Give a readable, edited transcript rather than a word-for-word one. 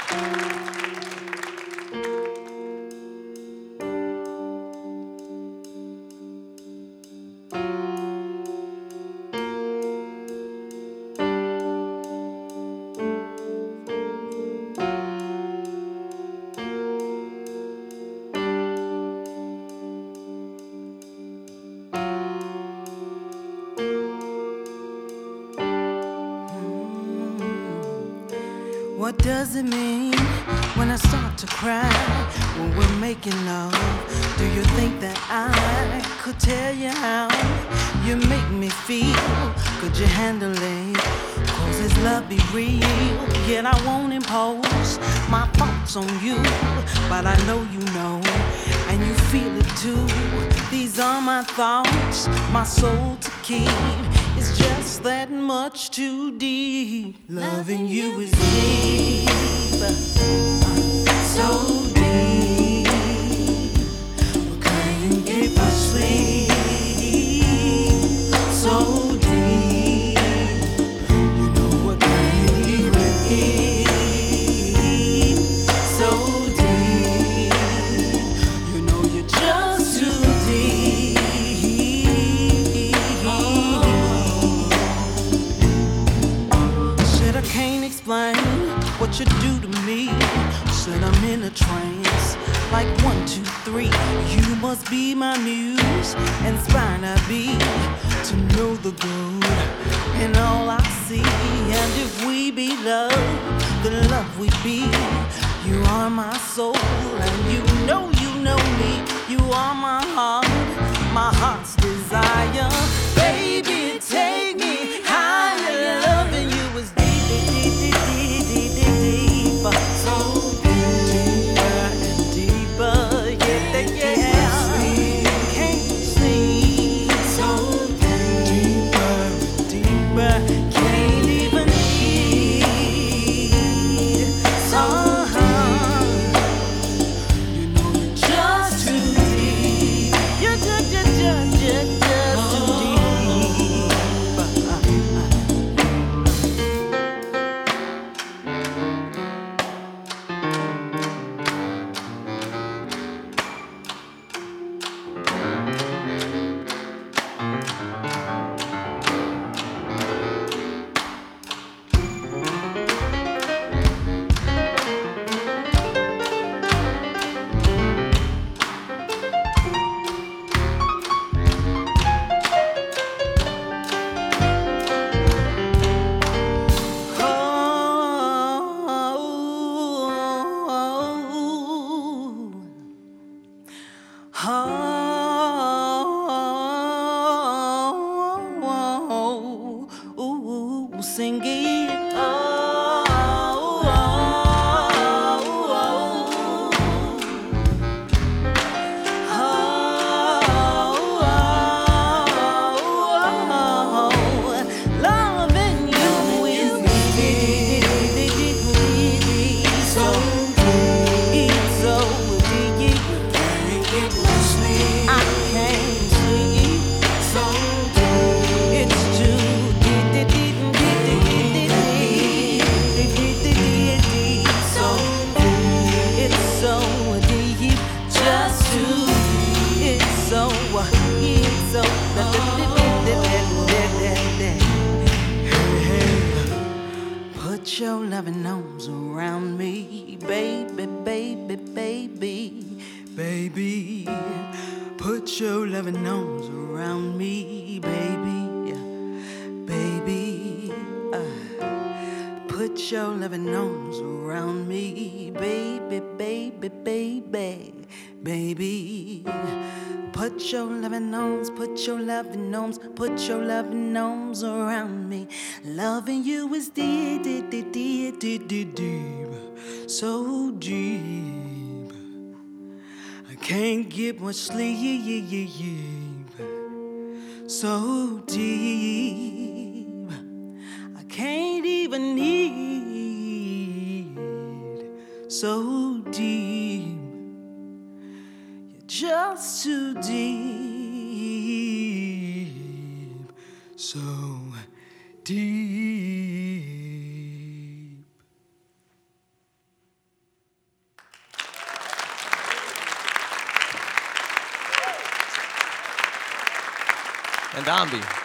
What does it mean when I start to cry when we're making love? Do you think that I could tell you how you make me feel? Could you handle it? Cause this love be real, yet I won't impose my thoughts on you. But I know you know, and you feel it too. These are my thoughts, my soul to keep. It's just that much too deep. Loving you is deep, so deep. We can't get much sleep. So deep, you know I can't even eat. So deep, you know you're just too deep. Said I can't explain what you do to me. Said I'm in a trance, like 1, 2, 3. You must be my muse, inspired I be to know the good in all I see. And if we be love, the love we be. You are my soul, and you know me. You are my heart's desire. Baby, take me higher. Loving you is deep, deep, deep, deep, deep, deep, deep. So deeper and deeper, yeah, yeah. Can't sleep. So deeper and deeper, can't even eat. So you know you're just too deep. You're just too deep. Sing it. Loving you is so deep, so deep. I can't sleep. So deep, it's too deep, deep, deep, deep, deep, deep, deep. So deep, it's so deep, just too deep. It's so put your loving arms around me, baby, baby, baby, baby. Put your loving arms around me, baby, baby. Put your loving arms around me, baby, baby, baby, baby. Put your loving arms, put your loving arms, put your loving arms around me. Loving you is deep, deep, deep, deep, deep, deep, deep, so deep. I can't get much sleep, so deep. I can't even eat, so deep. You're just too deep, so deep. and Ambi.